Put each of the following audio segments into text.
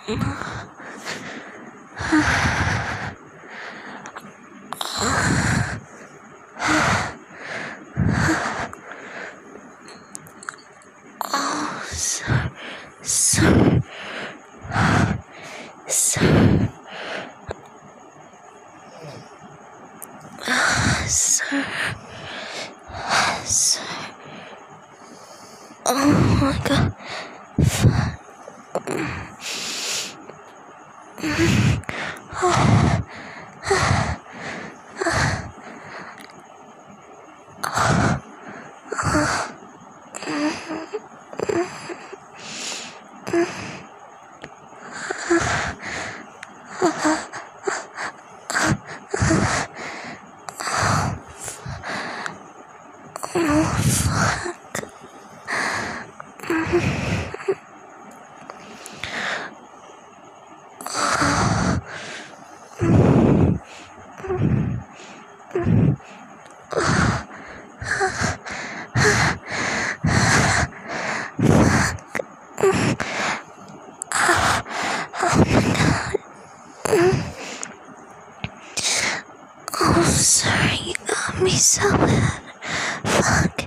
Oh, sir, sir, sir, sir, sir. Oh my God. Oh, fuck. Oh, sorry, you got me so bad. Fuck.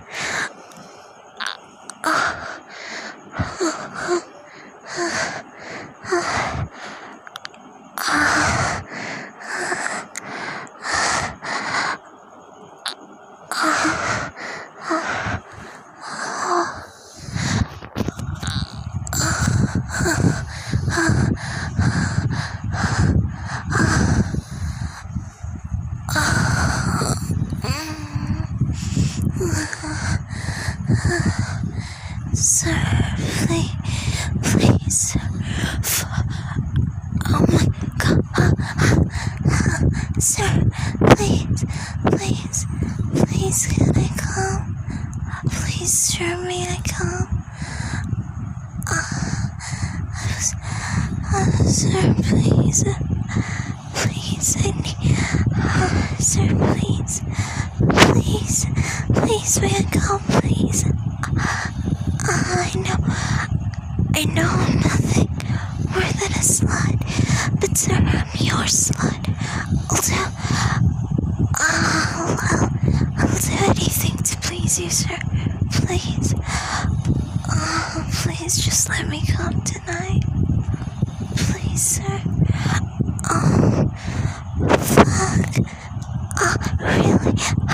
Sir, please, oh my God, sir, please, can I come? Please, sure, may I come? Sir, please, I need, sir, please, may I come, please? I know I'm nothing more than a slut, but sir, I'm your slut. I'll do anything to please you, sir. Please. Oh, please just let me come tonight. Please, sir. Oh, fuck. Oh, really?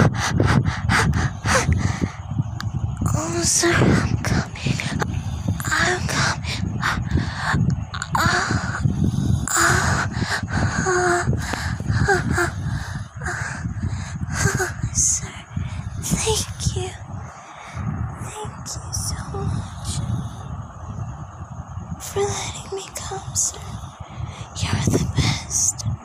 Oh, sir, I'm coming. Sir, thank you. Thank you so much for letting me come, sir. You're the